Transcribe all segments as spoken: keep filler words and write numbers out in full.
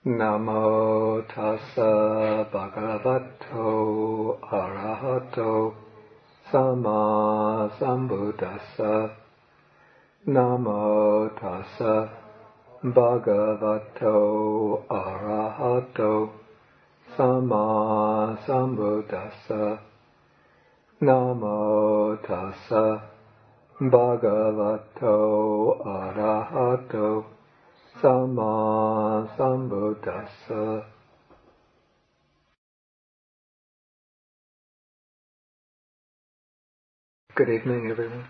Namo tassa bhagavato arahato sama sambuddhassa. Namo tassa bhagavato arahato sama sambuddhassa. Namo tassa bhagavato arahato Sama Sambuddhassa. Good evening, everyone.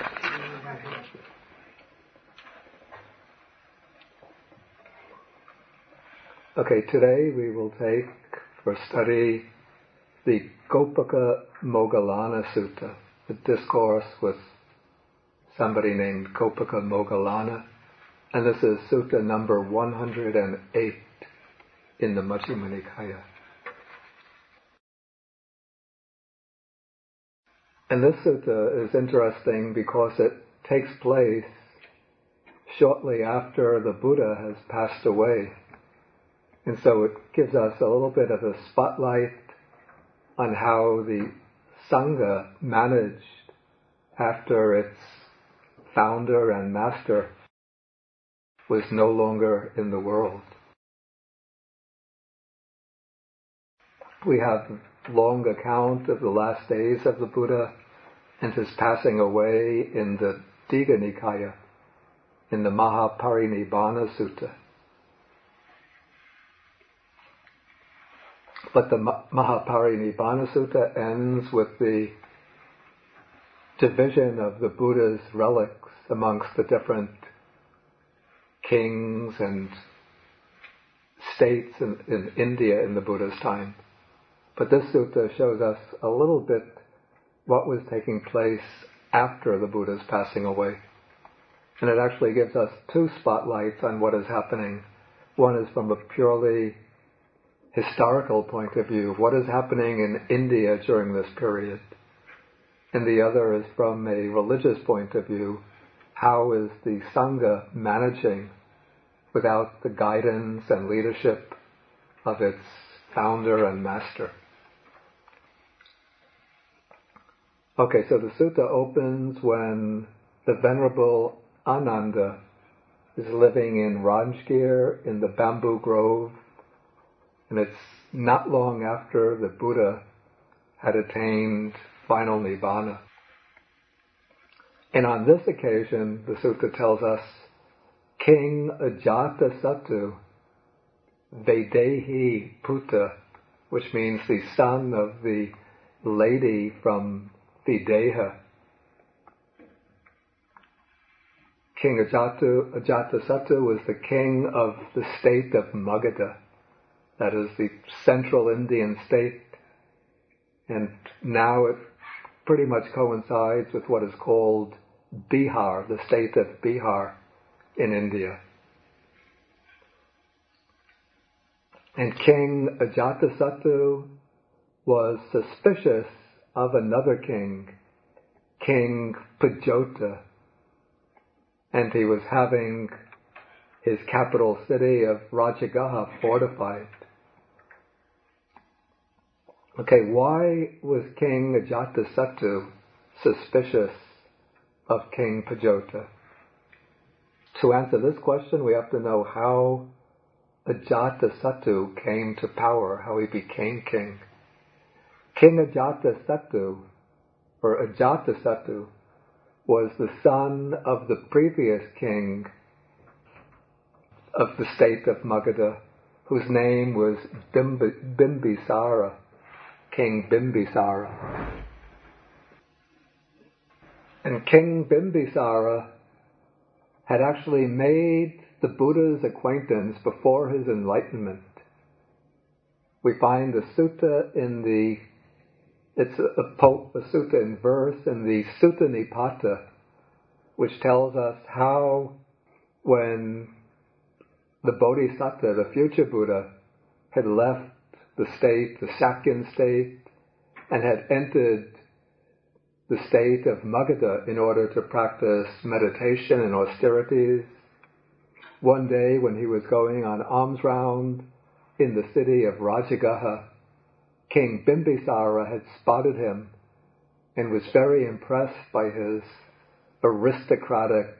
Okay, today we will take for study the Gopaka Moggallana Sutta, the discourse with somebody named Gopaka Moggallana. And this is Sutta number one hundred eight in the Majjhima Nikaya. And this sutta is interesting because it takes place shortly after the Buddha has passed away. And so it gives us a little bit of a spotlight on how the Sangha managed after its founder and master was no longer in the world. We have a long account of the last days of the Buddha and his passing away in the Digha Nikaya, in the Mahaparinibbana Sutta. But the Mahaparinibbana Sutta ends with the division of the Buddha's relics amongst the different kings and states in, in India in the Buddha's time. But this sutta shows us a little bit what was taking place after the Buddha's passing away. And it actually gives us two spotlights on what is happening. One is from a purely historical point of view, what is happening in India during this period. And the other is from a religious point of view, how is the Sangha managing without the guidance and leadership of its founder and master? Okay, so the sutta opens when the Venerable Ananda is living in Rajgir in the bamboo grove, and it's not long after the Buddha had attained final Nibbana. And on this occasion, the sutta tells us, King Ajatasattu Vaidehi Putta, which means the son of the lady from Videha. King Ajatu, Ajatasattu was the king of the state of Magadha, that is the central Indian state, and now it pretty much coincides with what is called Bihar, the state of Bihar in India. And King Ajatasattu was suspicious of another king, King Pajota, and he was having his capital city of Rajagaha fortified. Okay, why was King Ajatasattu suspicious of King Pajota? To answer this question, we have to know how Ajatasattu came to power, how he became king. King Ajatasattu, or Ajatasattu, was the son of the previous king of the state of Magadha, whose name was Bimbi- Bimbisara, King Bimbisara. And King Bimbisara had actually made the Buddha's acquaintance before his enlightenment. We find a sutta in the, it's a, a, po, a sutta in verse in the Sutta Nipata, which tells us how when the Bodhisattva, the future Buddha, had left the state, the Sakyan state, and had entered the state of Magadha in order to practice meditation and austerities, one day when he was going on alms round in the city of Rajagaha, King Bimbisara had spotted him and was very impressed by his aristocratic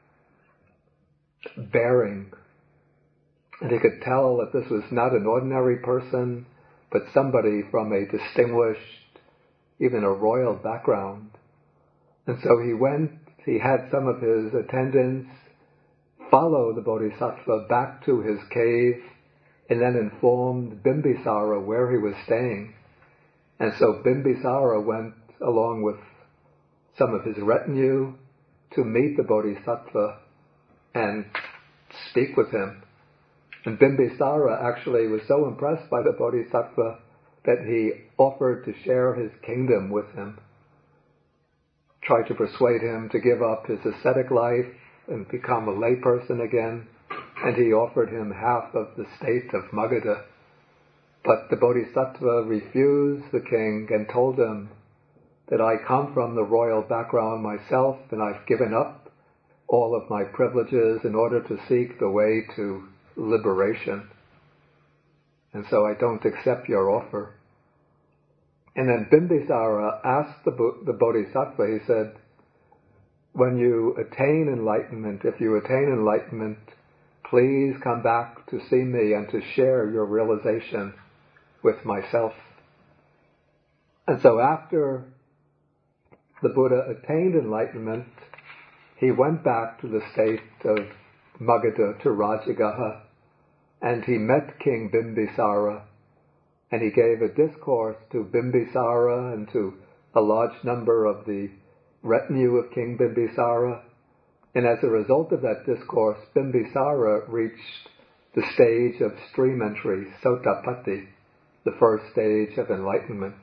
bearing. And he could tell that this was not an ordinary person, but somebody from a distinguished, even a royal background. And so he went, he had some of his attendants follow the Bodhisattva back to his cave and then informed Bimbisara where he was staying. And so Bimbisara went along with some of his retinue to meet the Bodhisattva and speak with him. And Bimbisara actually was so impressed by the Bodhisattva that he offered to share his kingdom with him, tried to persuade him to give up his ascetic life and become a layperson again, and he offered him half of the state of Magadha. But the Bodhisattva refused the king and told him that I come from the royal background myself and I've given up all of my privileges in order to seek the way to liberation. And so I don't accept your offer. And then Bimbisara asked the, the Bodhisattva, he said, when you attain enlightenment, if you attain enlightenment, please come back to see me and to share your realization with myself. And so after the Buddha attained enlightenment, he went back to the state of Magadha, to Rajagaha, and he met King Bimbisara, and he gave a discourse to Bimbisara and to a large number of the retinue of King Bimbisara. And as a result of that discourse, Bimbisara reached the stage of stream entry, Sotapatti, the first stage of enlightenment.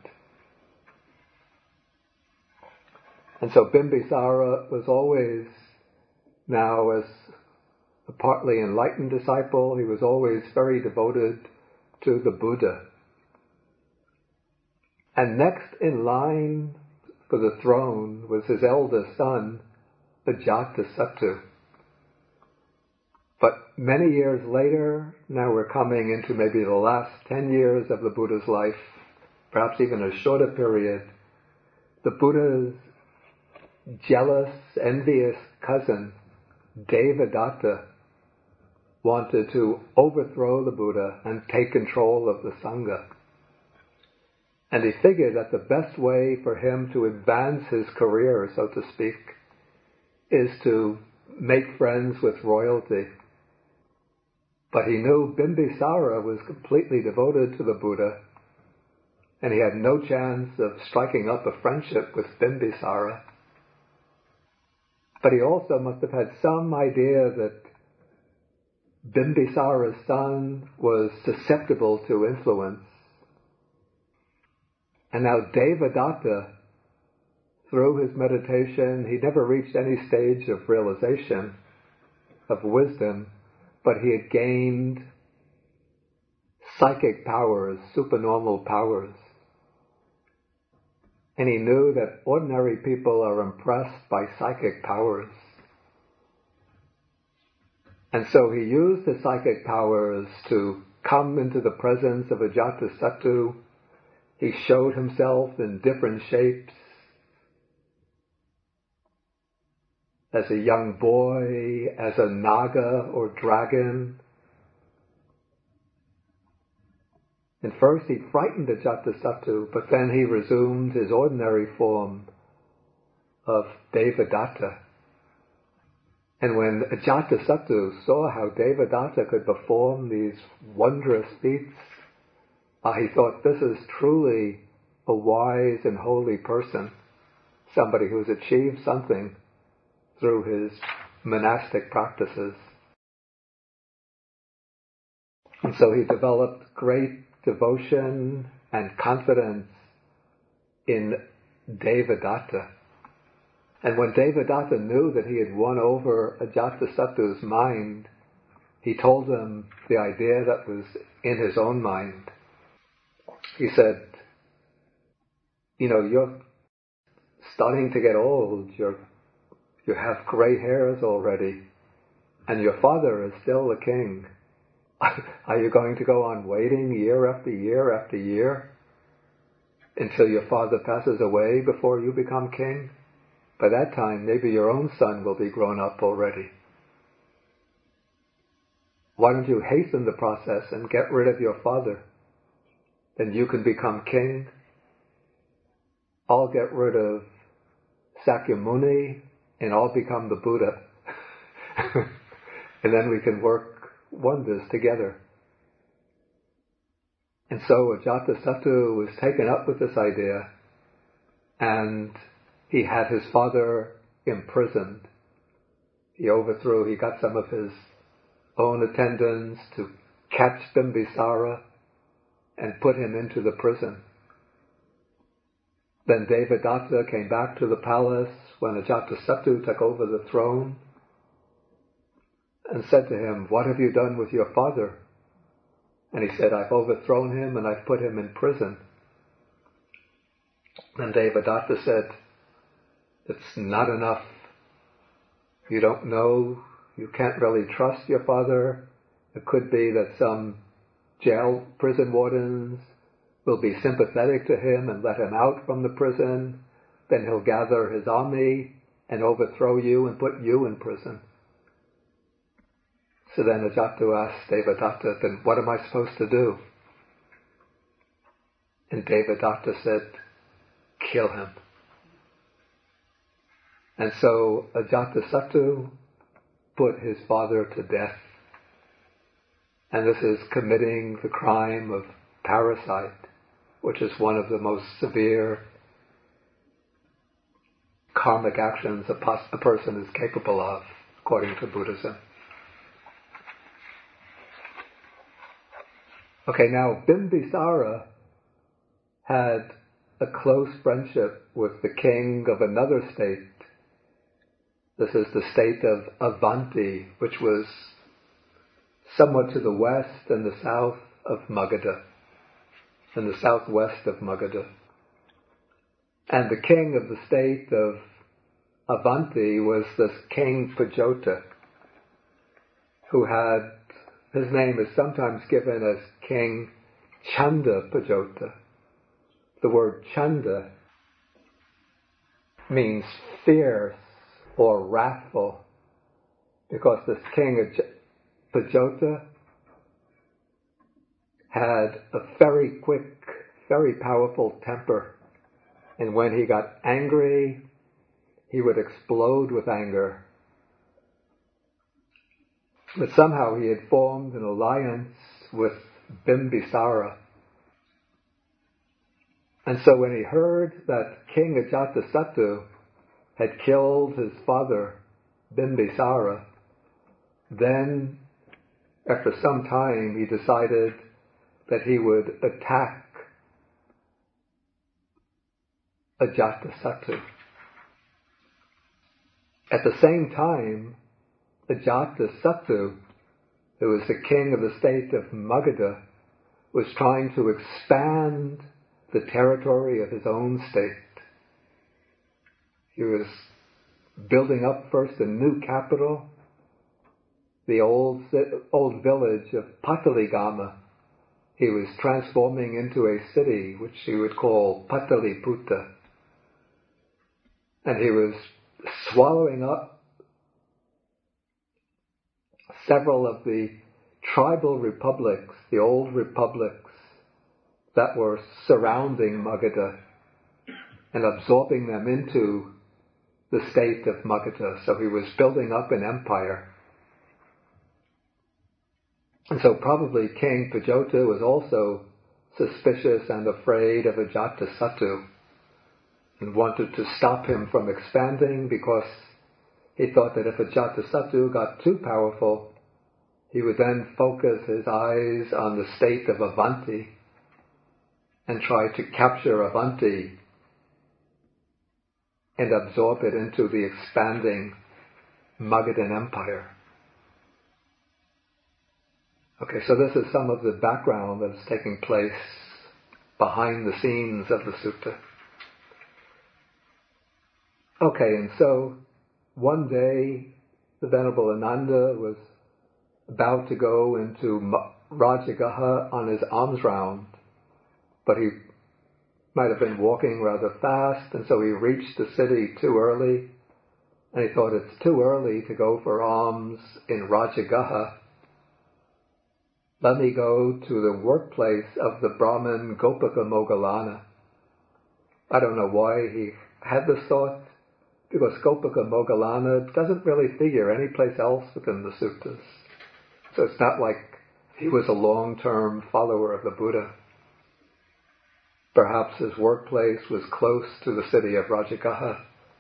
And so Bimbisara was always, now as a partly enlightened disciple, he was always very devoted to the Buddha. And next in line for the throne was his eldest son, Ajatasattu. But many years later, now we're coming into maybe the last ten years of the Buddha's life, perhaps even a shorter period, the Buddha's jealous, envious cousin, Devadatta, wanted to overthrow the Buddha and take control of the Sangha. And he figured that the best way for him to advance his career, so to speak, is to make friends with royalty. But he knew Bimbisara was completely devoted to the Buddha, and he had no chance of striking up a friendship with Bimbisara. But he also must have had some idea that Bimbisara's son was susceptible to influence. And now Devadatta, through his meditation, he never reached any stage of realization, of wisdom, but he had gained psychic powers, supernormal powers. And he knew that ordinary people are impressed by psychic powers. And so he used the psychic powers to come into the presence of Ajatasattu. He showed himself in different shapes. As a young boy, as a naga or dragon. And first he frightened Ajatasattu, but then he resumed his ordinary form of Devadatta. And when Ajatasattu saw how Devadatta could perform these wondrous feats, uh, he thought, this is truly a wise and holy person, somebody who's achieved something through his monastic practices. And so he developed great devotion and confidence in Devadatta. And when Devadatta knew that he had won over Ajatasattu's mind, he told him the idea that was in his own mind. He said, you know, you're starting to get old, you're, you have gray hairs already. and your father is still the king, are you going to go on waiting year after year after year until your father passes away before you become king? By that time, maybe your own son will be grown up already. Why don't you hasten the process and get rid of your father? Then you can become king. I'll get rid of Sakyamuni and I'll become the Buddha. And then we can work wonders together. And so Ajatasattu was taken up with this idea, and he had his father imprisoned. He overthrew, he got some of his own attendants to catch Bimbisara and put him into the prison. Then Devadatta came back to the palace when Ajatasattu took over the throne and said to him, "What have you done with your father?" And he said, "I've overthrown him and I've put him in prison." And Devadatta said, "It's not enough. You don't know, you can't really trust your father. It could be that some jail prison wardens will be sympathetic to him and let him out from the prison. Then he'll gather his army and overthrow you and put you in prison." So then Ajata asked Devadatta, "Then what am I supposed to do?" And Devadatta said, "Kill him." And so Ajatasattu put his father to death. And this is committing the crime of parricide, which is one of the most severe karmic actions a, pos- a person is capable of, according to Buddhism. Okay, now Bimbisara had a close friendship with the king of another state. This is the state of Avanti, which was somewhat to the west and the south of Magadha, in the southwest of Magadha. And the king of the state of Avanti was this King Pajota, who had, his name is sometimes given as King Chanda Pajota. The word Chanda means fierce or wrathful, because this King Pajota had a very quick, very powerful temper. And when he got angry, he would explode with anger. But somehow he had formed an alliance with Bimbisara. And so when he heard that King Ajatasattu had killed his father, Bimbisara, then after some time he decided that he would attack Ajatasattu. At the same time, Ajatasattu, who was the king of the state of Magadha, was trying to expand the territory of his own state. He was building up first a new capital, the old old village of Pataligama. He was transforming into a city which he would call Pataliputta. And he was swallowing up several of the tribal republics, the old republics that were surrounding Magadha, and absorbing them into the state of Magadha. So he was building up an empire. And so probably King Pajota was also suspicious and afraid of Ajatasattu and wanted to stop him from expanding, because he thought that if Ajatasattu got too powerful, he would then focus his eyes on the state of Avanti and try to capture Avanti and absorb it into the expanding Magadhan Empire. Okay, so this is some of the background that is taking place behind the scenes of the sutta. Okay, and so one day the Venerable Ananda was about to go into Rajagaha on his alms round, but he might have been walking rather fast, and so he reached the city too early, and he thought it's too early to go for alms in Rajagaha. Let me go to the workplace of the Brahmin Gopika Moggallana. I don't know why he had this thought, because Gopika Moggallana doesn't really figure anyplace else within the suttas. So it's not like he was a long-term follower of the Buddha. Perhaps his workplace was close to the city of Rajagaha.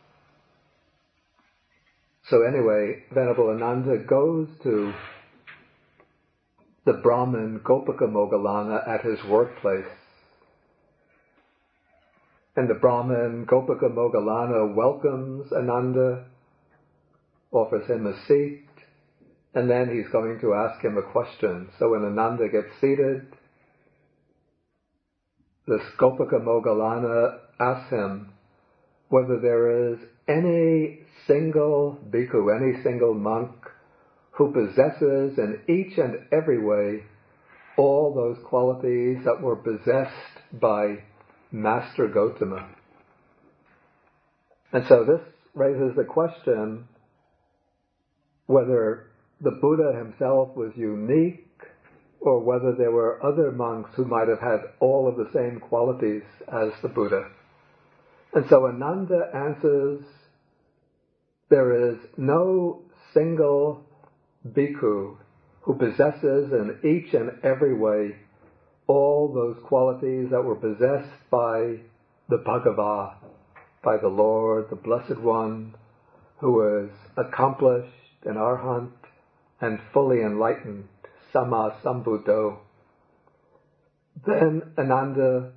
So anyway, Venerable Ananda goes to the Brahmin Gopika Moggallana at his workplace. And the Brahmin Gopika Moggallana welcomes Ananda, offers him a seat, and then he's going to ask him a question. So when Ananda gets seated, this Gopika Moggallana asks him whether there is any single bhikkhu, any single monk, who possesses in each and every way all those qualities that were possessed by Master Gotama. And so this raises the question whether the Buddha himself was unique, or whether there were other monks who might have had all of the same qualities as the Buddha. And so Ananda answers, there is no single bhikkhu who possesses in each and every way all those qualities that were possessed by the Bhagava, by the Lord, the Blessed One, who is accomplished, an arhat, and fully enlightened, Sama Sambuddho. Then Ananda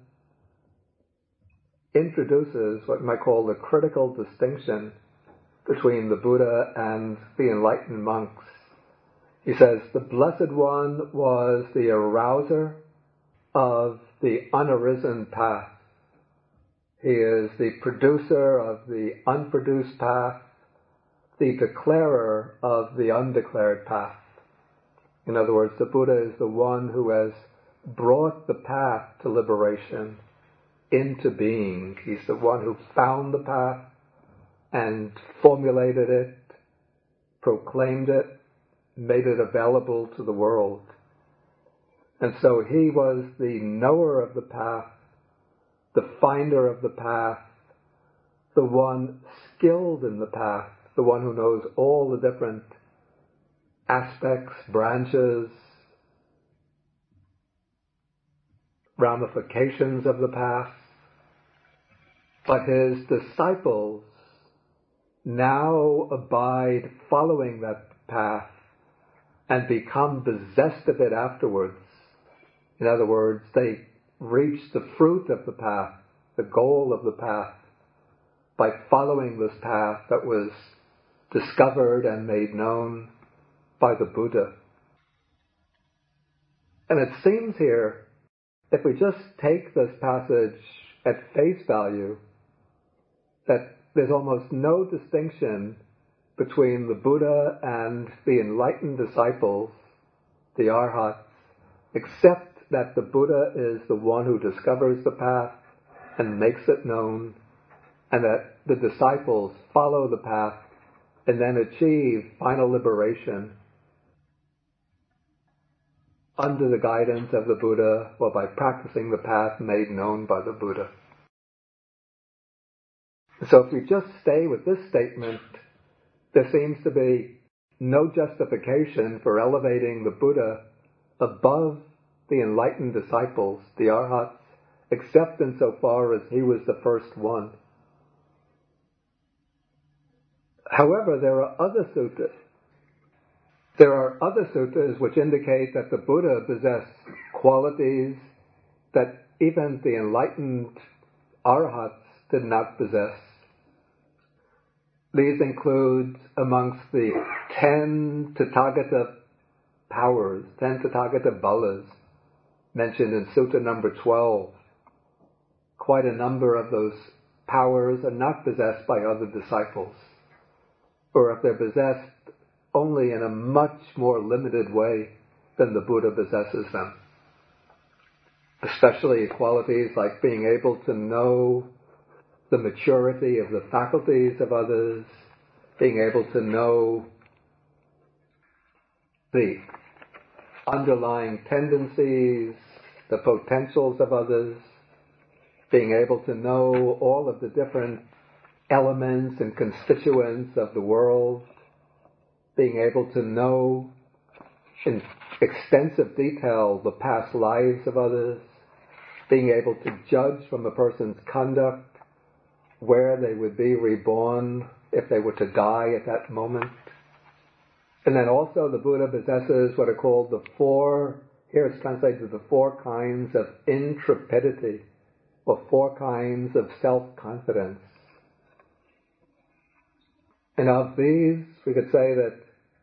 introduces what you might call the critical distinction between the Buddha and the enlightened monks. He says, the Blessed One was the arouser of the unarisen path. He is the producer of the unproduced path, the declarer of the undeclared path. In other words, the Buddha is the one who has brought the path to liberation into being. He's the one who found the path and formulated it, proclaimed it, made it available to the world. And so he was the knower of the path, the finder of the path, the one skilled in the path, the one who knows all the different aspects, branches, ramifications of the path. But his disciples now abide following that path and become possessed of it afterwards. In other words, they reach the fruit of the path, the goal of the path, by following this path that was discovered and made known by the Buddha. And it seems here, if we just take this passage at face value, that there's almost no distinction between the Buddha and the enlightened disciples, the arhats, except that the Buddha is the one who discovers the path and makes it known, and that the disciples follow the path and then achieve final liberation under the guidance of the Buddha, or by practicing the path made known by the Buddha. So if we just stay with this statement, there seems to be no justification for elevating the Buddha above the enlightened disciples, the arhats, except insofar as he was the first one. However, there are other suttas. There are other suttas which indicate that the Buddha possessed qualities that even the enlightened arhats did not possess. These include amongst the ten Tathagata powers, ten Tathagata balas, mentioned in Sutta number twelve. Quite a number of those powers are not possessed by other disciples. Or if they're possessed, only in a much more limited way than the Buddha possesses them. Especially qualities like being able to know the maturity of the faculties of others, being able to know the underlying tendencies, the potentials of others, being able to know all of the different elements and constituents of the world, being able to know in extensive detail the past lives of others, being able to judge from a person's conduct where they would be reborn if they were to die at that moment. And then also the Buddha possesses what are called the four, here it's translated the four kinds of intrepidity, or four kinds of self-confidence. And of these, we could say that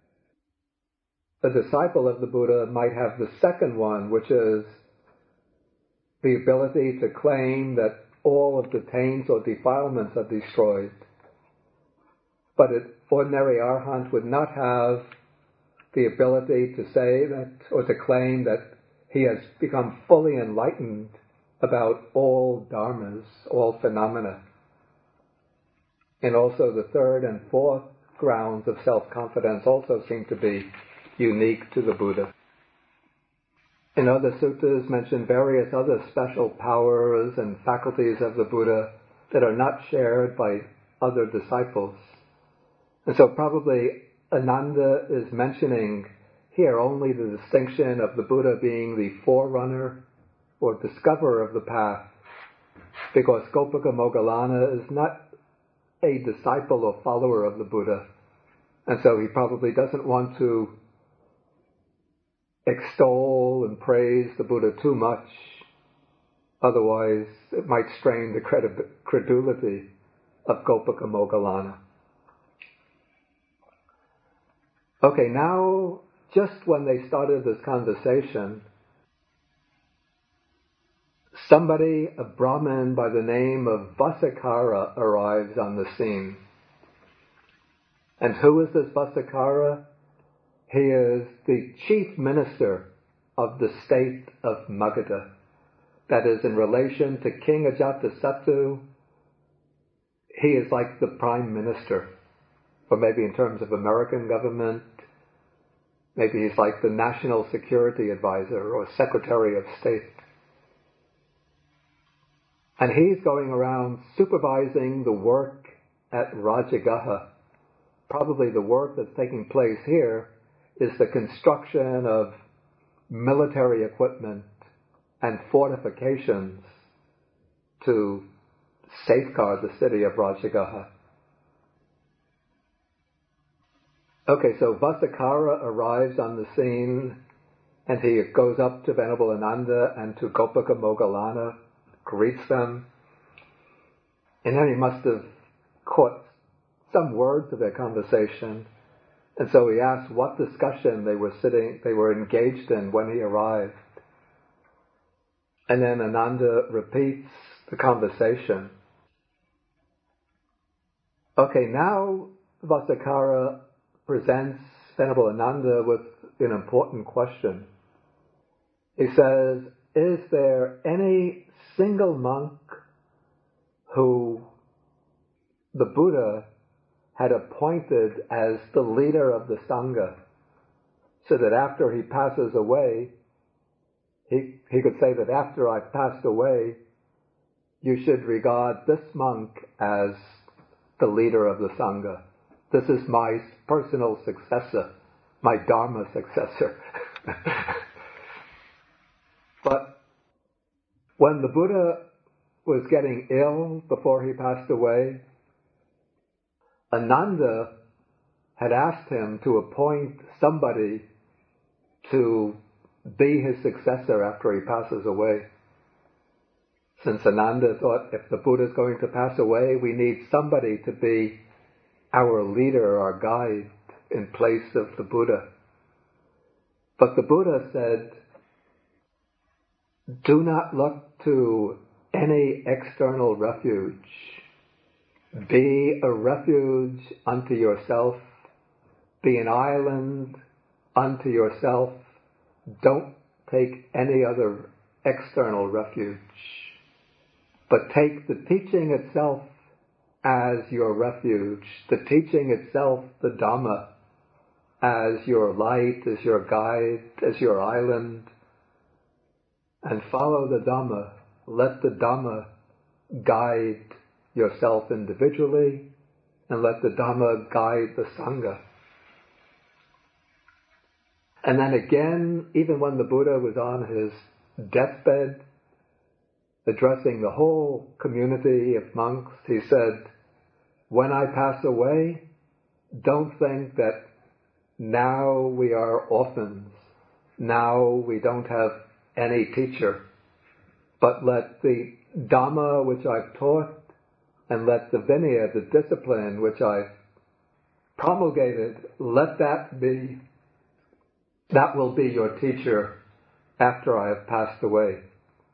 a disciple of the Buddha might have the second one, which is the ability to claim that all of the taints or defilements are destroyed. But an ordinary arhat would not have the ability to say that, or to claim that he has become fully enlightened about all dharmas, all phenomena. And also the third and fourth grounds of self-confidence also seem to be unique to the Buddha. In other suttas mention various other special powers and faculties of the Buddha that are not shared by other disciples. And so probably Ananda is mentioning here only the distinction of the Buddha being the forerunner or discoverer of the path, because Gopika Moggallana is not a disciple or follower of the Buddha, and so he probably doesn't want to extol and praise the Buddha too much, otherwise it might strain the credi- credulity of Gopika Moggallana. Okay, now, just when they started this conversation, somebody, a Brahmin by the name of Vasikara, arrives on the scene. And who is this Vasikara? He is the chief minister of the state of Magadha. That is, in relation to King Ajatasattu, he is like the prime minister. Or maybe in terms of American government, maybe he's like the national security advisor or secretary of state. And he's going around supervising the work at Rajagaha. Probably the work that's taking place here is the construction of military equipment and fortifications to safeguard the city of Rajagaha. Okay, so Vasikara arrives on the scene and he goes up to Venerable Ananda and to Gopika Moggallana, greets them, and then he must have caught some words of their conversation, and so he asked what discussion they were sitting, they were engaged in when he arrived. And then Ananda repeats the conversation. Okay, now Vasikara presents Venerable Ananda with an important question. He says, is there any single monk who the Buddha had appointed as the leader of the Sangha, so that after he passes away, he, he could say that after I've passed away, you should regard this monk as the leader of the Sangha. This is my personal successor, my Dharma successor. But when the Buddha was getting ill before he passed away, Ananda had asked him to appoint somebody to be his successor after he passes away. Since Ananda thought if the Buddha is going to pass away, we need somebody to be our leader, our guide, in place of the Buddha. But the Buddha said, do not look to any external refuge. Be a refuge unto yourself be an island unto yourself. Don't take any other external refuge, but take the teaching itself as your refuge, the teaching itself, the Dhamma, as your light, as your guide, as your island, and follow the Dhamma. Let the Dhamma guide yourself individually, and let the Dhamma guide the Sangha. And then again, even when the Buddha was on his deathbed, addressing the whole community of monks, he said, when I pass away, don't think that now we are orphans, now we don't have any teacher, but let the Dhamma which I've taught, and let the Vinaya, the discipline which I've promulgated, let that be, that will be your teacher after I have passed away.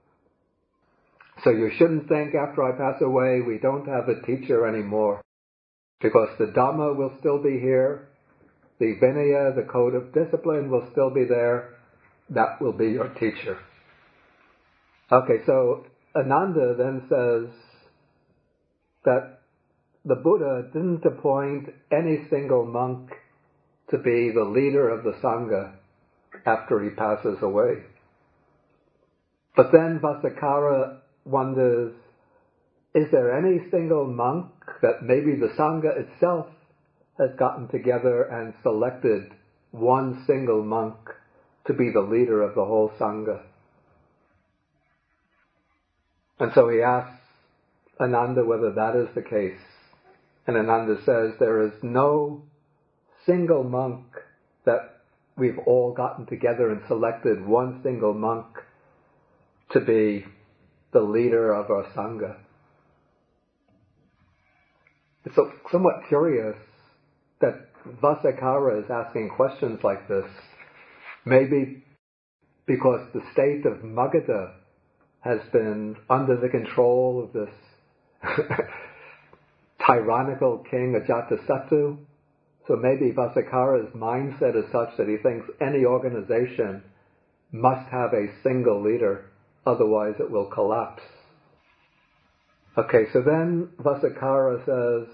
So you shouldn't think after I pass away we don't have a teacher anymore, because the Dhamma will still be here, the Vinaya, the code of discipline will still be there, that will be your teacher. Okay, so Ananda then says that the Buddha didn't appoint any single monk to be the leader of the Sangha after he passes away. But then Vasakkara wonders, is there any single monk that maybe the Sangha itself has gotten together and selected one single monk to be the leader of the whole Sangha? And so he asks Ananda whether that is the case. And Ananda says there is no single monk that we've all gotten together and selected one single monk to be the leader of our Sangha. It's so, somewhat curious that Vasakkara is asking questions like this. Maybe because the state of Magadha has been under the control of this tyrannical king Ajatasattu. So maybe Vasakkara's mindset is such that he thinks any organization must have a single leader, otherwise it will collapse. Okay, so then Vasakkara says,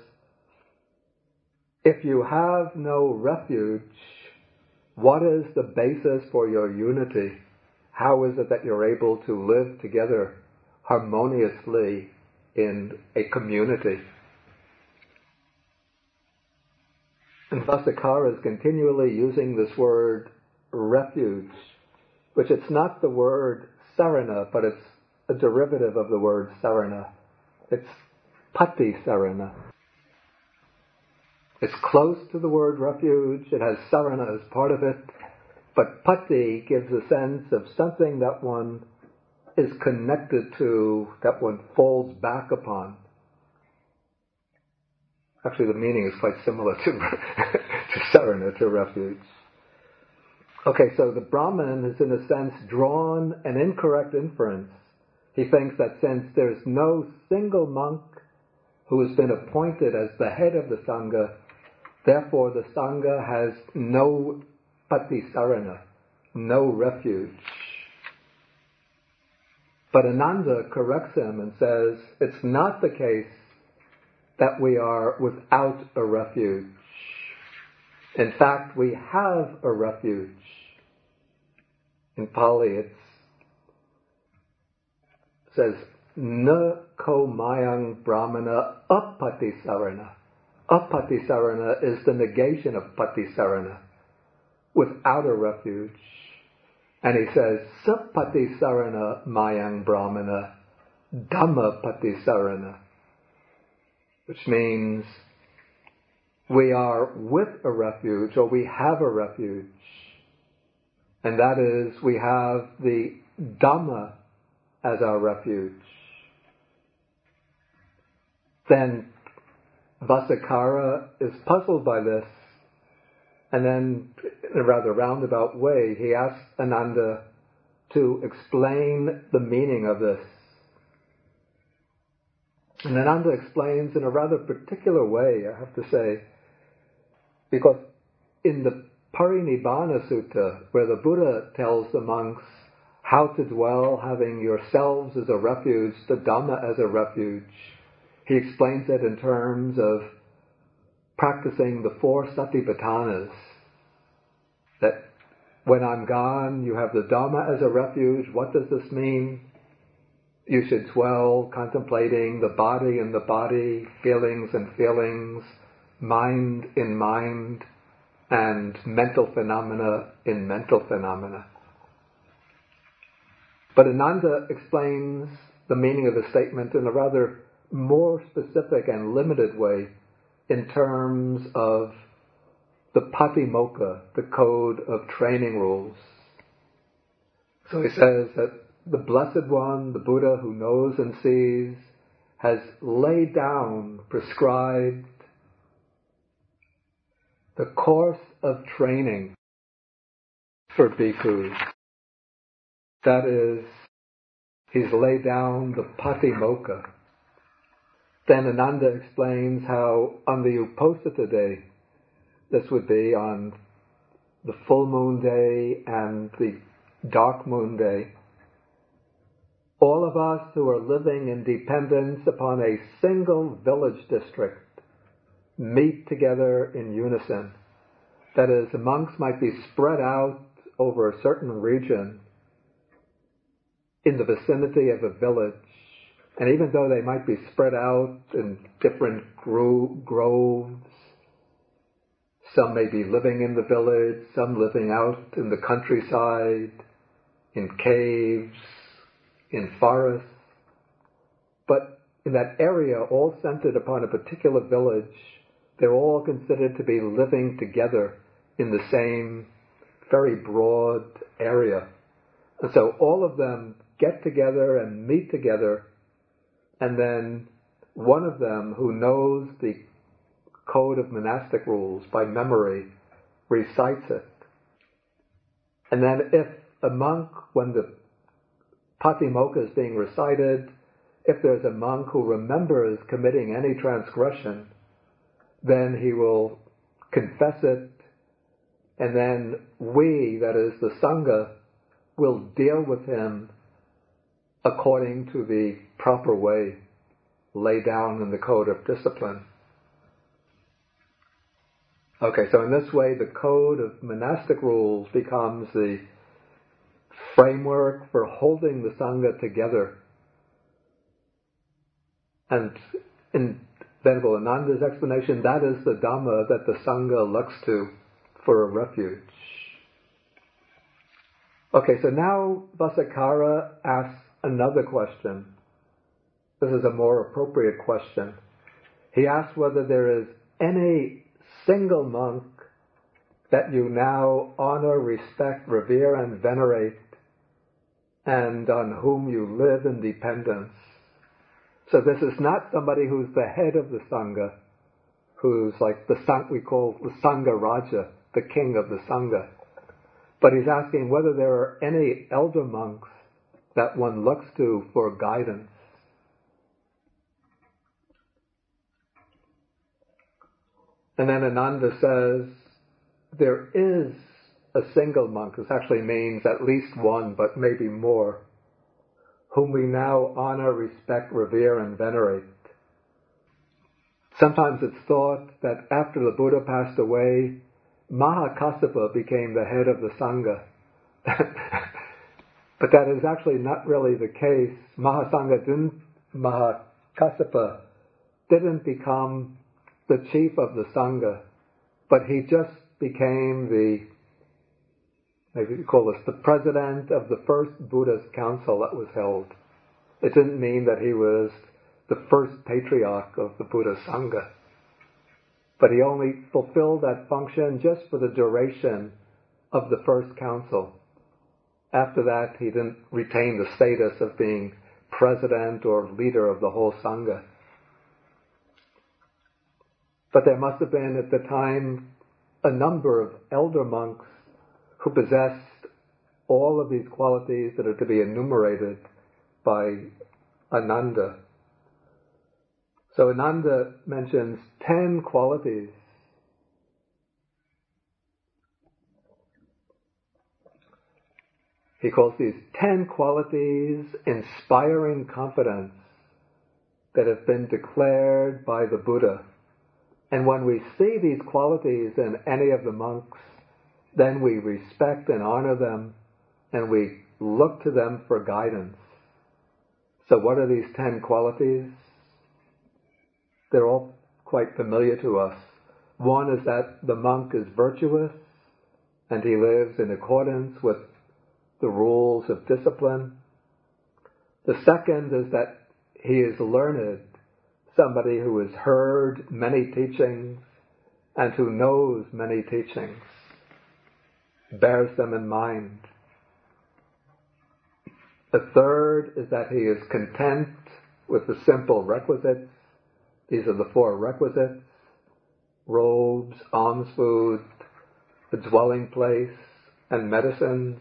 if you have no refuge, what is the basis for your unity? How is it that you're able to live together harmoniously in a community? And Vasakkara is continually using this word refuge, which it's not the word sarana, but it's a derivative of the word sarana. It's pati sarana. It's close to the word refuge. It has sarana as part of it. But pati gives a sense of something that one is connected to, that one falls back upon. Actually, the meaning is quite similar to, to sarana, to refuge. Okay, so the Brahmin is in a sense drawn an incorrect inference. He thinks that since there's no single monk who has been appointed as the head of the Sangha, therefore the Sangha has no pati sarana, no refuge. But Ananda corrects him and says, it's not the case that we are without a refuge. In fact, we have a refuge. In Pali it's, it says, na ko mayang brahmana apati sarana. Apati sarana is the negation of pati sarana, without a refuge. And he says, sapati sarana mayang brahmana dhamma pati sarana, which means we are with a refuge, or we have a refuge. And that is, we have the Dhamma as our refuge. Then Vasakkara is puzzled by this, and then, in a rather roundabout way, he asks Ananda to explain the meaning of this. And Ananda explains in a rather particular way, I have to say, because in the Parinibbana Sutta, where the Buddha tells the monks how to dwell, having yourselves as a refuge, the Dhamma as a refuge, he explains it in terms of practicing the four Satipatthanas. That when I'm gone, you have the Dhamma as a refuge. What does this mean? You should dwell contemplating the body in the body, feelings and feelings, mind in mind, and mental phenomena in mental phenomena. But Ananda explains the meaning of the statement in a rather more specific and limited way in terms of the Patimokkha, the code of training rules. So he says that the Blessed One, the Buddha who knows and sees, has laid down, prescribed the course of training for bhikkhus. That is, he's laid down the Patimokkha. Then Ananda explains how on the Uposatha day, this would be on the full moon day and the dark moon day, all of us who are living in dependence upon a single village district meet together in unison. That is, the monks might be spread out over a certain region in the vicinity of a village, and even though they might be spread out in different gro- groves, some may be living in the village, some living out in the countryside, in caves, in forests, but in that area, all centered upon a particular village, they're all considered to be living together in the same very broad area. And so all of them get together and meet together, and then one of them who knows the code of monastic rules by memory recites it. And then if a monk, when the Patimokkha is being recited, if there's a monk who remembers committing any transgression, then he will confess it, and then we, that is the Sangha, will deal with him according to the proper way laid down in the code of discipline. Okay, so in this way, the code of monastic rules becomes the framework for holding the Sangha together. And in Venerable Ananda's explanation, that is the Dhamma that the Sangha looks to for a refuge. Okay, so now Vasakkara asks another question. This is a more appropriate question. He asks whether there is any single monk that you now honor, respect, revere, and venerate, and on whom you live in dependence. So this is not somebody who's the head of the Sangha, who's like the Sang, we call the Sangha Raja, the king of the Sangha. But he's asking whether there are any elder monks that one looks to for guidance. And then Ananda says, there is a single monk, this actually means at least one, but maybe more, whom we now honor, respect, revere, and venerate. Sometimes it's thought that after the Buddha passed away, Mahakassapa became the head of the Sangha. But that is actually not really the case. Mahasangha didn't, Mahakassapa didn't become the chief of the Sangha, but he just became the, maybe you call this, the president of the first Buddhist council that was held. It didn't mean that he was the first patriarch of the Buddha Sangha. But he only fulfilled that function just for the duration of the first council. After that, he didn't retain the status of being president or leader of the whole Sangha. But there must have been at the time a number of elder monks who possessed all of these qualities that are to be enumerated by Ananda. So Ananda mentions ten qualities He calls these ten qualities inspiring confidence that have been declared by the Buddha. And when we see these qualities in any of the monks, then we respect and honor them, and we look to them for guidance. So what are these ten qualities? They're all quite familiar to us. One is that the monk is virtuous, and he lives in accordance with the rules of discipline. The second is that he is learned, somebody who has heard many teachings and who knows many teachings, bears them in mind. The third is that he is content with the simple requisites. These are the four requisites: robes, alms food, a dwelling place, and medicines.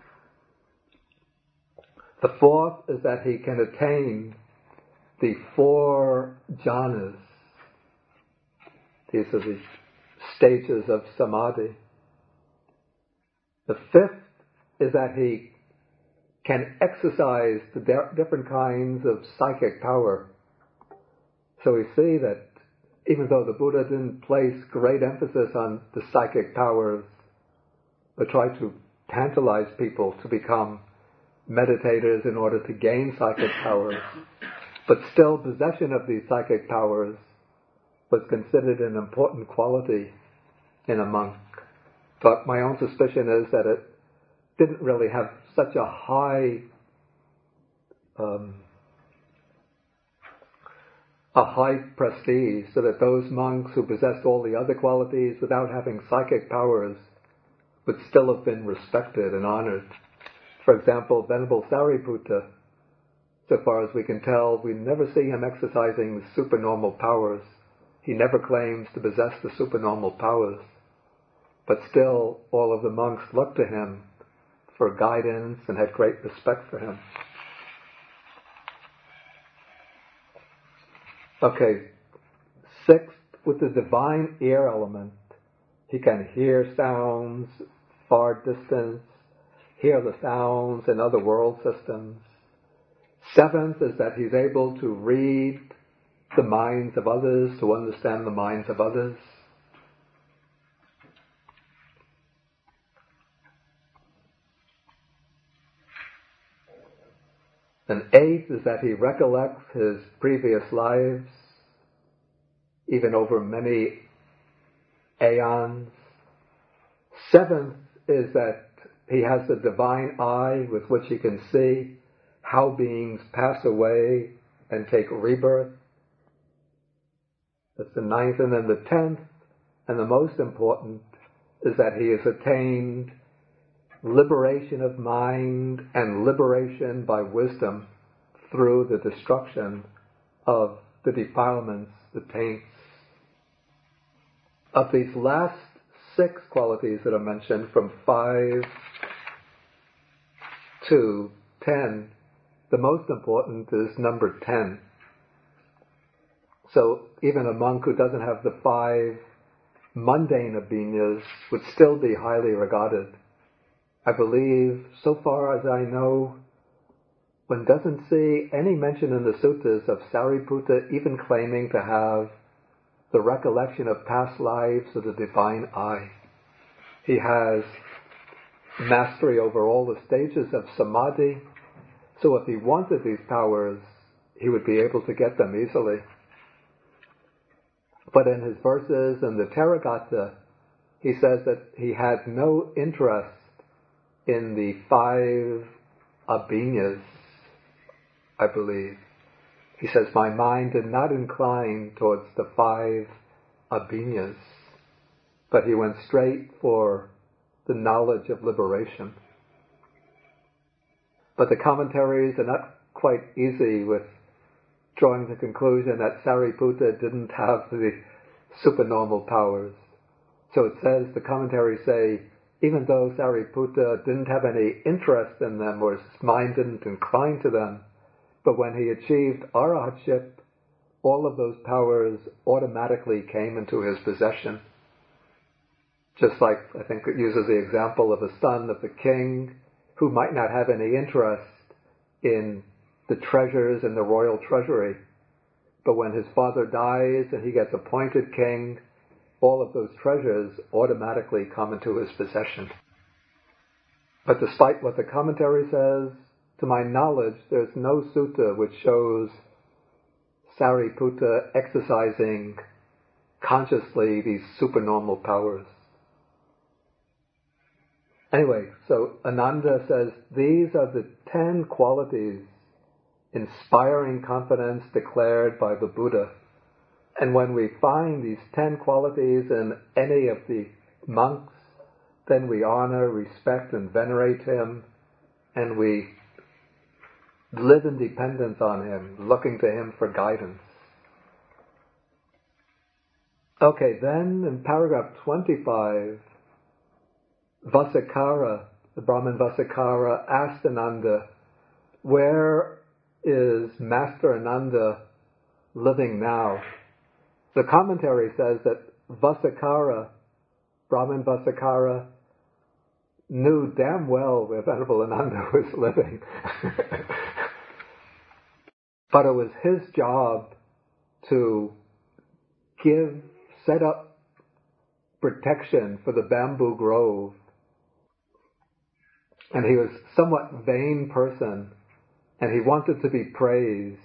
The fourth is that he can attain the four jhanas. These are the stages of samadhi. The fifth is that he can exercise the de- different kinds of psychic power. So we see that even though the Buddha didn't place great emphasis on the psychic powers, but tried to tantalize people to become meditators in order to gain psychic powers, but still possession of these psychic powers was considered an important quality in a monk. But my own suspicion is that it didn't really have such a high um, a high prestige, so that those monks who possessed all the other qualities without having psychic powers would still have been respected and honored. For example, Venerable Sariputta, so far as we can tell, we never see him exercising supernormal powers. He never claims to possess the supernormal powers. But still, all of the monks looked to him for guidance and had great respect for him. Okay, sixth, with the divine ear element, he can hear sounds far distant, hear the sounds in other world systems. Seventh is that he's able to read the minds of others, to understand the minds of others. And eighth is that he recollects his previous lives, even over many aeons. Seventh is that he has the divine eye with which he can see how beings pass away and take rebirth. That's the ninth. And then the tenth, and the most important, is that he has attained liberation of mind and liberation by wisdom through the destruction of the defilements, the taints. Of these last six qualities that are mentioned, from five to ten, the most important is number ten. So even a monk who doesn't have the five mundane abhinyas would still be highly regarded. I believe, so far as I know, one doesn't see any mention in the suttas of Sariputta even claiming to have the recollection of past lives of the divine eye. He has mastery over all the stages of samadhi, so if he wanted these powers, he would be able to get them easily. But in his verses in the Therigatha, he says that he had no interest in the five abhinyas, I believe. He says, my mind did not incline towards the five abhinyas, but he went straight for the knowledge of liberation. But the commentaries are not quite easy with drawing the conclusion that Sariputta didn't have the supernormal powers. So it says, the commentaries say, even though Sariputta didn't have any interest in them, or his mind didn't incline to them, but when he achieved arahatship, all of those powers automatically came into his possession. Just like, I think it uses the example of a son of the king who might not have any interest in the treasures in the royal treasury. But when his father dies and he gets appointed king, all of those treasures automatically come into his possession. But despite what the commentary says, to my knowledge, there's no sutta which shows Sariputta exercising consciously these supernormal powers. Anyway, so Ananda says, these are the ten qualities inspiring confidence declared by the Buddha. And when we find these ten qualities in any of the monks, then we honor, respect, and venerate him, and we live in dependence on him, looking to him for guidance. Okay, then in paragraph twenty-five, Vasikara, the Brahmin Vasikara, asked Ananda, where is Master Ananda living now? The commentary says that Vasikara, Brahmin Vasikara, knew damn well where Venerable Ananda was living. But it was his job to give, set up protection for the bamboo grove. And he was a somewhat vain person, and he wanted to be praised.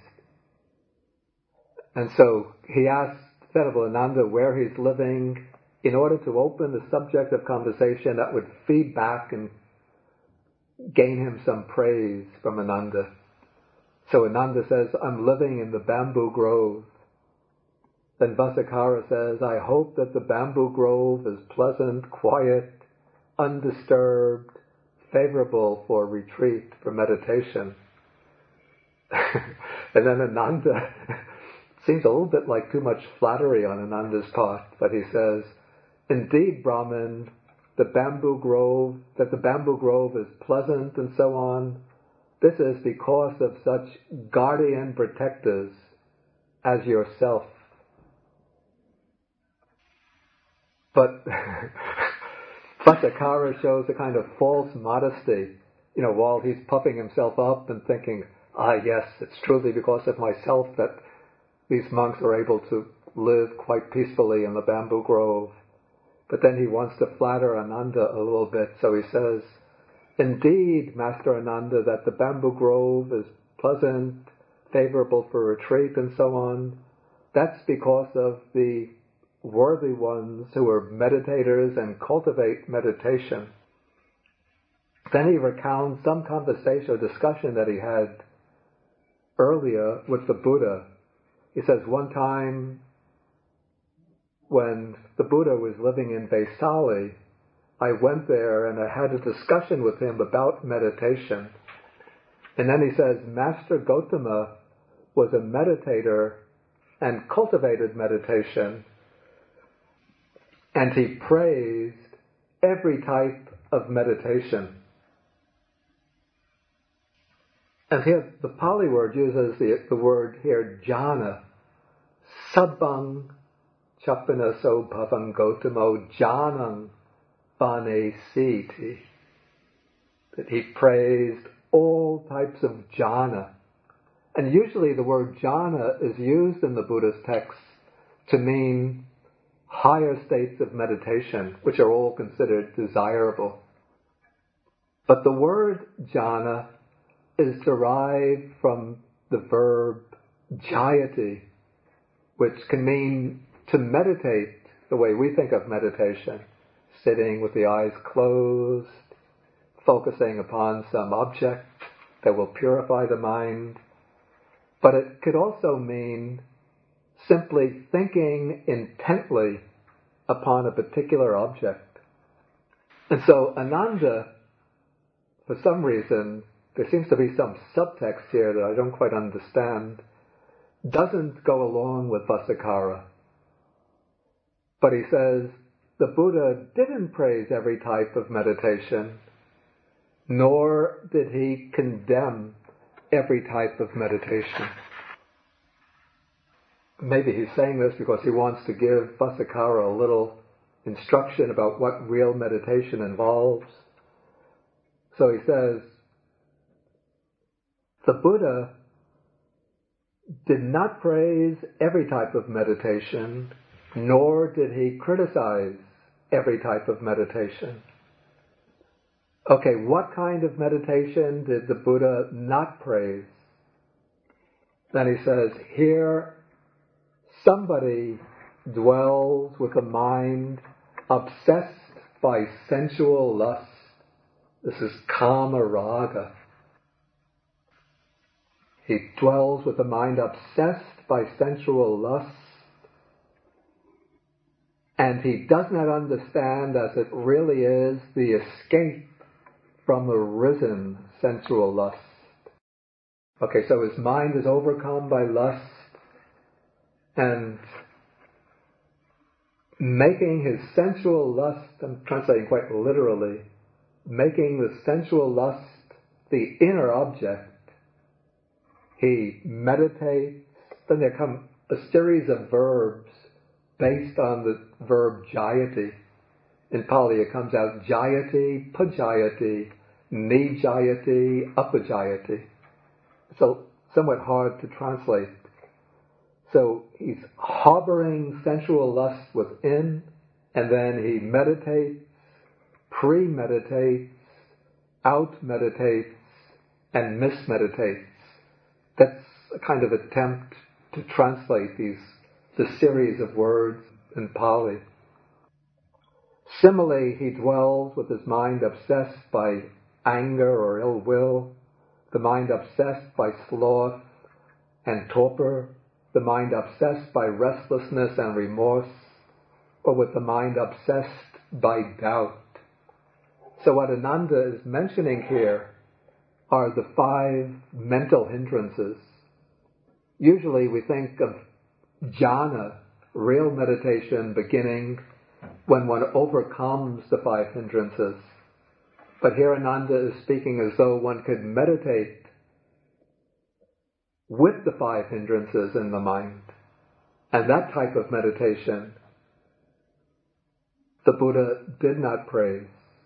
And so he asked Venerable Ananda where he's living in order to open the subject of conversation that would feed back and gain him some praise from Ananda. So Ananda says, I'm living in the bamboo grove. Then Vasikara says, I hope that the bamboo grove is pleasant, quiet, undisturbed, favorable for retreat, for meditation. And then Ananda, seems a little bit like too much flattery on Ananda's part, but he says, indeed, Brahmin, the bamboo grove, that the bamboo grove is pleasant and so on, this is because of such guardian protectors as yourself. But Vasikara shows a kind of false modesty, you know, while he's puffing himself up and thinking, ah yes, it's truly because of myself that these monks are able to live quite peacefully in the bamboo grove. But then he wants to flatter Ananda a little bit, so he says, indeed, Master Ananda, that the bamboo grove is pleasant, favorable for retreat and so on. That's because of the worthy ones who are meditators and cultivate meditation. Then he recounts some conversation or discussion that he had earlier with the Buddha. He says, one time when the Buddha was living in Vaisali, I went there and I had a discussion with him about meditation. And then he says, Master Gotama was a meditator and cultivated meditation, and he praised every type of meditation. And here the Pali word uses the, the word here, jhana. Sabbang chapanaso bhavang Gotamo jhanang vane siti. That he praised all types of jhana. And usually the word jhana is used in the Buddha's texts to mean higher states of meditation, which are all considered desirable. But the word jhana is derived from the verb jayati, which can mean to meditate the way we think of meditation, sitting with the eyes closed, focusing upon some object that will purify the mind. But it could also mean simply thinking intently upon a particular object. And so Ananda, for some reason, there seems to be some subtext here that I don't quite understand, doesn't go along with Vasikara. But he says, the Buddha didn't praise every type of meditation, nor did he condemn every type of meditation. Maybe he's saying this because he wants to give Vasikara a little instruction about what real meditation involves. So he says, the Buddha did not praise every type of meditation, nor did he criticize every type of meditation. Okay, what kind of meditation did the Buddha not praise? Then he says, here somebody dwells with a mind obsessed by sensual lust. This is kama raga. He dwells with a mind obsessed by sensual lust, and he does not understand as it really is the escape from arisen sensual lust. Okay, so his mind is overcome by lust, and making his sensual lust, I'm translating quite literally, making the sensual lust the inner object, he meditates. Then there come a series of verbs based on the verb jayati. In Pali it comes out jayati, pajayati, nijayati, upajayati. It's a, somewhat hard to translate. So he's harboring sensual lust within, and then he meditates, premeditates, out-meditates, and mismeditates. That's a kind of attempt to translate these, the series of words in Pali. Similarly, he dwells with his mind obsessed by anger or ill will, the mind obsessed by sloth and torpor, the mind obsessed by restlessness and remorse, or with the mind obsessed by doubt. So what Ananda is mentioning here are the five mental hindrances. Usually we think of jhana, real meditation, beginning when one overcomes the five hindrances. But here Ananda is speaking as though one could meditate with the five hindrances in the mind. And that type of meditation the Buddha did not praise.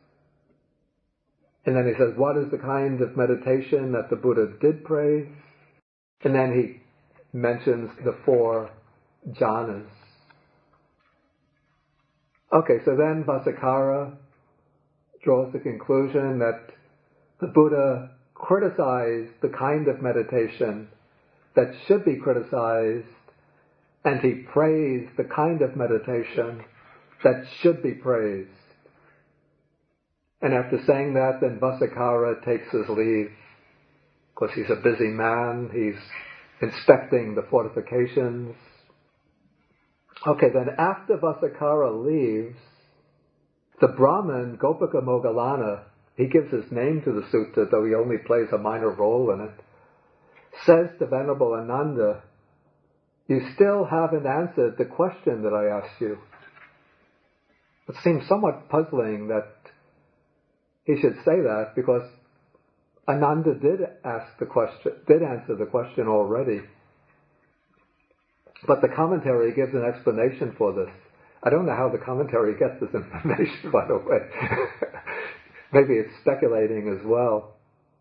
And then he says, what is the kind of meditation that the Buddha did praise? And then he mentions the four jhanas. Okay, so then Vasakkara draws the conclusion that the Buddha criticized the kind of meditation that should be criticized, and he praised the kind of meditation that should be praised. And after saying that, then Vasakkara takes his leave. Of course, he's a busy man. He's inspecting the fortifications. Okay, then after Vasakkara leaves, the Brahmin, Gopika Moggallana, he gives his name to the sutta, though he only plays a minor role in it, says to Venerable Ananda, you still haven't answered the question that I asked you. It seems somewhat puzzling that he should say that, because Ananda did ask the question, did answer the question already. But the commentary gives an explanation for this. I don't know how the commentary gets this information, by the way. Maybe it's speculating as well.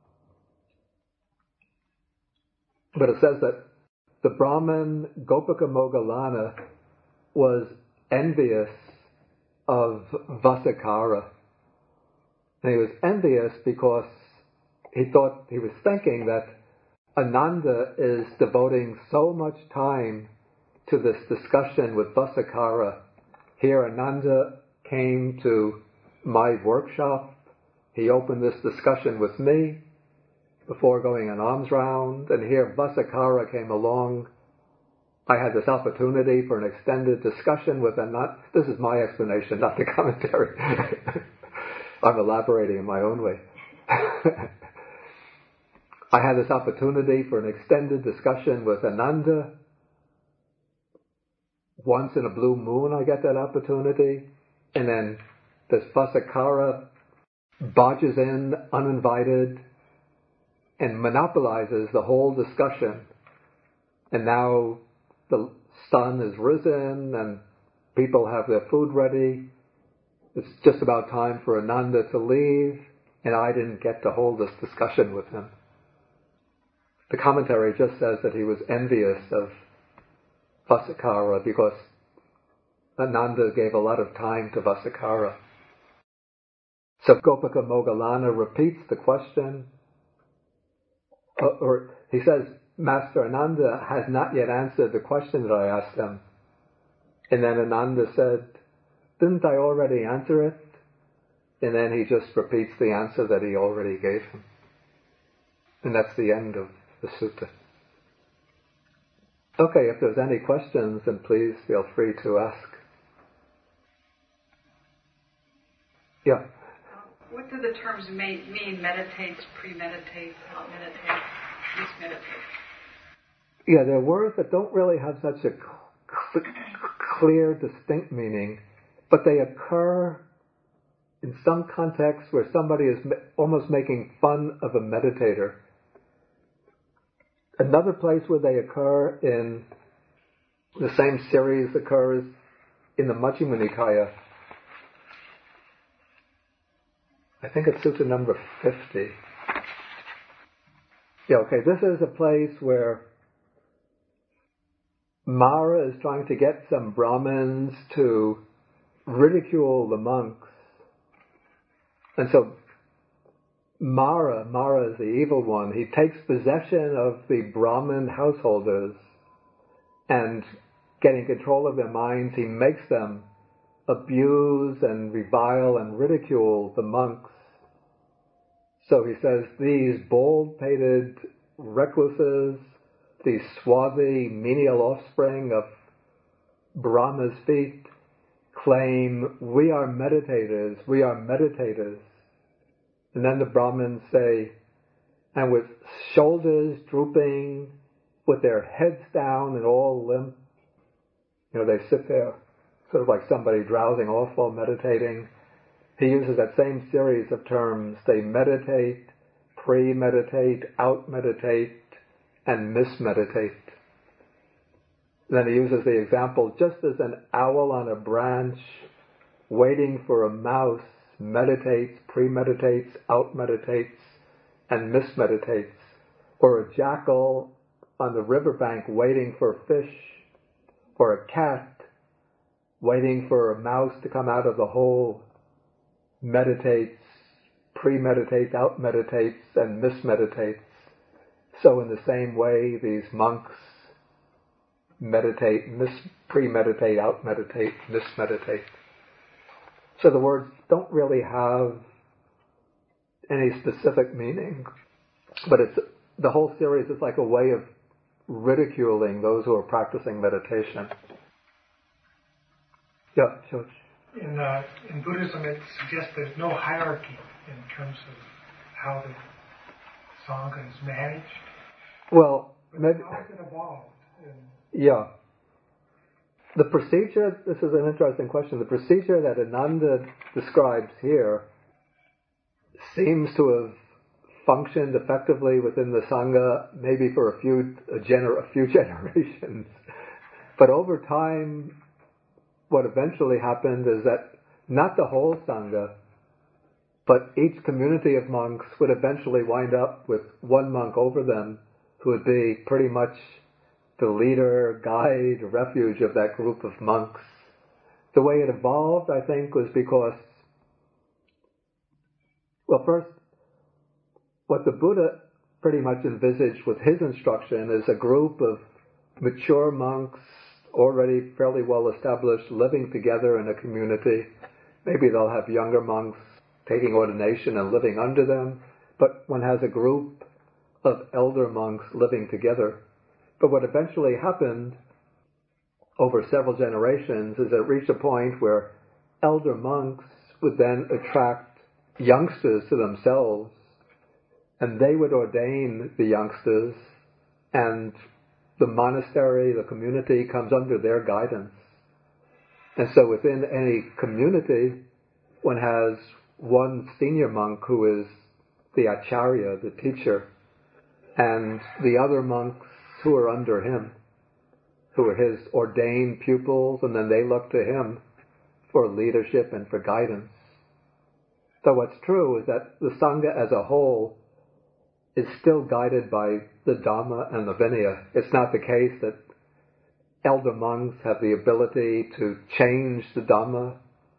But it says that the Brahmin Gopika Moggallana was envious of Vasakkara. And he was envious because he thought, he was thinking that Ananda is devoting so much time to this discussion with Vasakkara. Here Ananda came to my workshop. He opened this discussion with me before going an alms round, and here Vasakkara came along. I had this opportunity for an extended discussion with Ananda. This is my explanation, not the commentary. I'm elaborating in my own way. I had this opportunity for an extended discussion with Ananda. Once in a blue moon I get that opportunity, and then this Vasakkara barges in uninvited and monopolizes the whole discussion. And now the sun has risen and people have their food ready. It's just about time for Ananda to leave. and I didn't get to hold this discussion with him. The commentary just says that he was envious of Vasikara because Ananda gave a lot of time to Vasikara. So Gopika Moggallana repeats the question, or, or he says, Master Ananda has not yet answered the question that I asked him. And then Ananda said, didn't I already answer it? And then he just repeats the answer that he already gave him. And that's the end of the sutta. Okay, if there's any questions, then please feel free to ask. Yeah? What do the terms mean? Meditates, premeditates, not meditates, mismeditates? Yeah, they're words that don't really have such a cl- clear, distinct meaning, but they occur in some context where somebody is ma- almost making fun of a meditator. Another place where they occur in the same series occurs in the Majjhima Nikaya. I think it's sutta number fifty. Yeah, okay, this is a place where Mara is trying to get some Brahmins to ridicule the monks. And so Mara, Mara is the evil one, he takes possession of the Brahmin householders and getting control of their minds, he makes them abuse and revile and ridicule the monks. So he says, these bald-pated recluses, these swarthy, menial offspring of Brahma's feet, claim, we are meditators, we are meditators. And then the Brahmins say, and with shoulders drooping, with their heads down and all limp, you know, they sit there, sort of like somebody drowsing off while meditating. He uses that same series of terms. They meditate, pre-meditate, out-meditate, and mismeditate. Then he uses the example, just as an owl on a branch, waiting for a mouse, meditates, premeditates, out-meditates, and mismeditates. Or a jackal on the riverbank waiting for fish, or a cat waiting for a mouse to come out of the hole, meditates, premeditates, out-meditates, and mismeditates. So in the same way, these monks meditate, mis- premeditate, out-meditate, mismeditate. So the words don't really have any specific meaning, but it's the whole series is like a way of ridiculing those who are practicing meditation. Yeah, George. In uh, in Buddhism, it suggests there's no hierarchy in terms of how the Sangha is managed. Well, maybe, how has it evolved? Yeah. The procedure, this is an interesting question, the procedure that Ananda describes here seems to have functioned effectively within the Sangha maybe for a few, a, gener- a few generations. But over time, what eventually happened is that not the whole Sangha, but each community of monks would eventually wind up with one monk over them who would be pretty much the leader, guide, refuge of that group of monks. The way it evolved, I think, was because, well, first, what the Buddha pretty much envisaged with his instruction is a group of mature monks, already fairly well established, living together in a community. Maybe they'll have younger monks taking ordination and living under them, but one has a group of elder monks living together. But what eventually happened over several generations is it reached a point where elder monks would then attract youngsters to themselves, and they would ordain the youngsters, and the monastery, the community, comes under their guidance. And so within any community, one has one senior monk who is the acharya, the teacher, and the other monks who are under him, who are his ordained pupils, and then they look to him for leadership and for guidance. So what's true is that the Sangha as a whole is still guided by the Dhamma and the Vinaya. It's not the case that elder monks have the ability to change the Dhamma.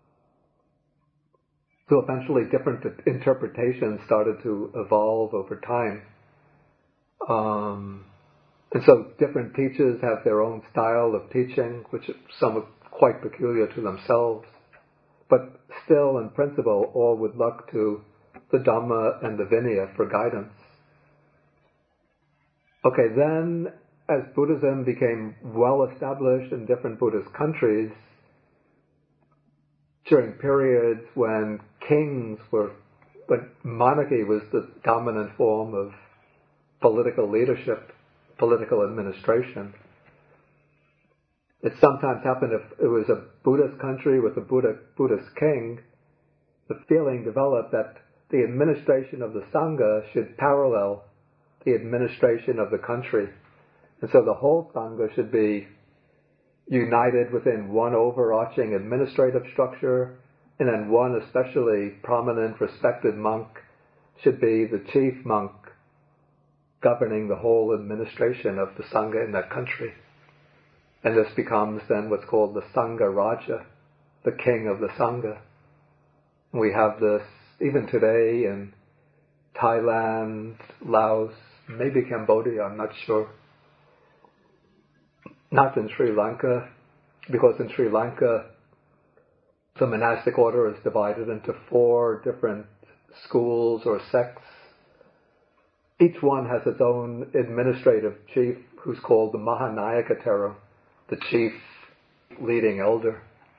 So eventually different interpretations started to evolve over time. Um, and so different teachers have their own style of teaching, which some are quite peculiar to themselves. But still, in principle, all would look to the Dhamma and the Vinaya for guidance. Okay, then as Buddhism became well established in different Buddhist countries, during periods when kings were, when monarchy was the dominant form of political leadership, political administration, it sometimes happened if it was a Buddhist country with a Buddha, Buddhist king, the feeling developed that the administration of the Sangha should parallel the administration of the country. And so the whole Sangha should be united within one overarching administrative structure, and then one especially prominent, respected monk should be the chief monk governing the whole administration of the Sangha in that country. And this becomes then what's called the Sangha Raja, the king of the Sangha. And we have this even today in Thailand, Laos, maybe Cambodia, I'm not sure. Not in Sri Lanka, because in Sri Lanka the monastic order is divided into four different schools or sects. Each one has its own administrative chief who's called the Mahanayaka Thero, the chief leading elder.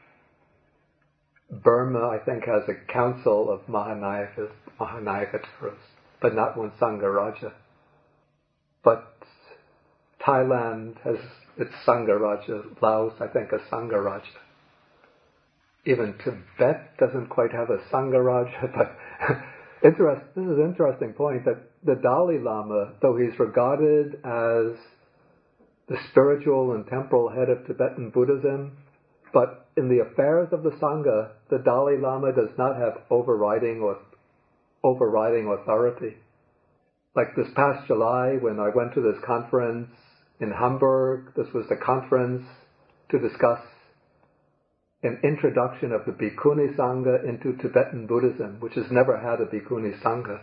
Burma, I think, has a council of Mahanayakas, Mahanayaka Theros, but not one Sangha Raja. But Thailand has its Sangha Raja, Laos, I think, a Sangha Raja. Even Tibet doesn't quite have a Sangha Raja, but interest, this is an interesting point that the Dalai Lama, though he's regarded as the spiritual and temporal head of Tibetan Buddhism, but in the affairs of the Sangha, the Dalai Lama does not have overriding or overriding authority. Like this past July, when I went to this conference in Hamburg, this was the conference to discuss an introduction of the Bhikkhuni Sangha into Tibetan Buddhism, which has never had a Bhikkhuni Sangha.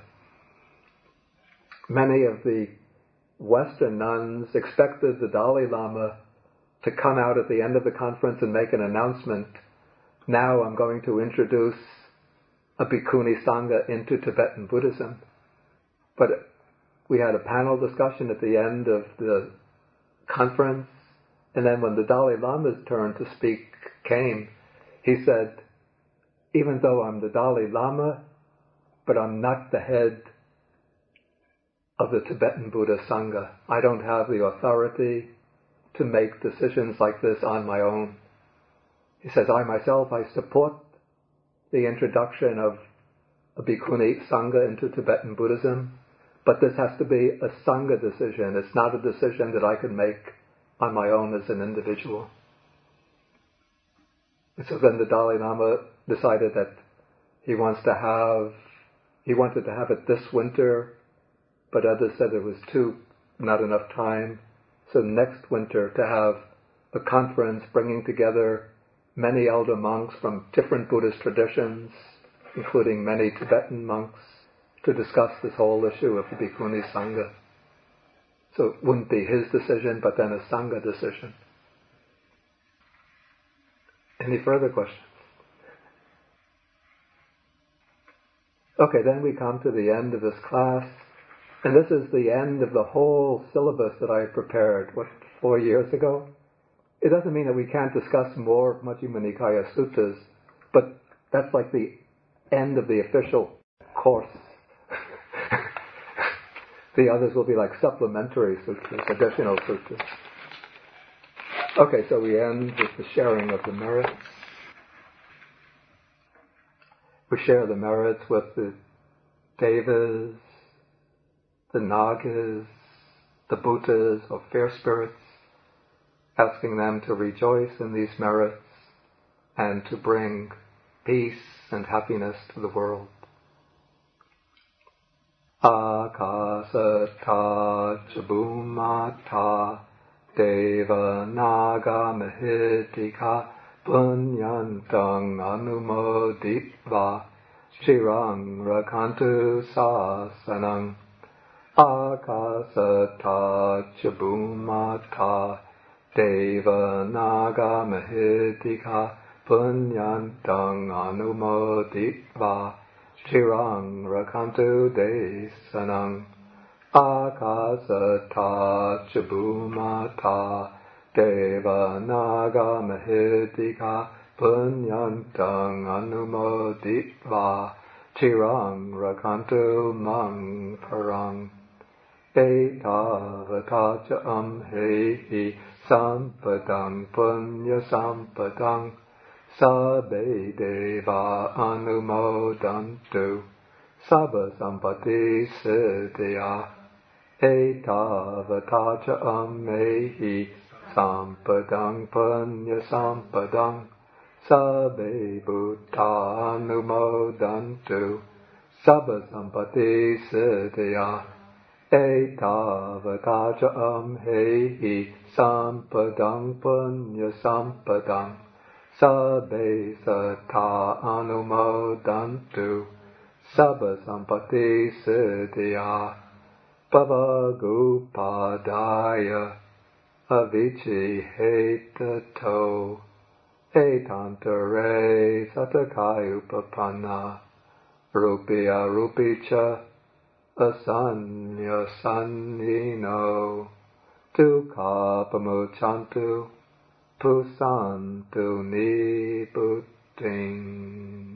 Many of the Western nuns expected the Dalai Lama to come out at the end of the conference and make an announcement. Now I'm going to introduce a Bhikkhuni Sangha into Tibetan Buddhism. But we had a panel discussion at the end of the conference, and then when the Dalai Lama's turn to speak came, he said, even though I'm the Dalai Lama, but I'm not the head of the Tibetan Buddhist Sangha. I don't have the authority to make decisions like this on my own. He says, I myself, I support the introduction of a Bhikkhuni Sangha into Tibetan Buddhism, but this has to be a Sangha decision. It's not a decision that I can make on my own as an individual. And so then the Dalai Lama decided that he wants to have, he wanted to have it this winter, but others said it was too, not enough time. So next winter to have a conference bringing together many elder monks from different Buddhist traditions, including many Tibetan monks, to discuss this whole issue of the Bhikkhuni Sangha. So it wouldn't be his decision, but then a Sangha decision. Any further questions? Okay, then we come to the end of this class, and this is the end of the whole syllabus that I prepared, what, four years ago? It doesn't mean that we can't discuss more Majjhima Nikaya suttas, but that's like the end of the official course. The others will be like supplementary suttas, additional suttas. Okay, so we end with the sharing of the merits. We share the merits with the Devas, the Nagas, the Bhutas or fair spirits, asking them to rejoice in these merits and to bring peace and happiness to the world. Akasata Chabumata Deva Naga Mahitika Punyantang Anumoditva Chirang Rakantu Sasanang Akasata Chabumata Deva Naga Mahitika Punyantang Anumoditva Chirang Rakantu Desanang Akasata Chabumata Deva Naga Mahitika Punyantang Anumoditva Chirang Rakantu Mang Parang Etavata Cha Amhehi Sampadang Punya Sampadang Sabbe Deva Anumodantu Sabba Sampati Siddhya Etavata Cha Ammehi Sampadang Punya Sampadang Sabbe Bhutta Anumodantu Sabba Sampati Siddhya Etavata Cha Amhehi Sampadang Punya Sampadang Sabbe Satta Anumodantu Sabba Sampati Siddhya Bhavagupadaya Avici Hetato Etantare Satakayupapanna Rupya Rupicha Asanya Sannino Tukha Pamuchantu Pusantu Nibudding.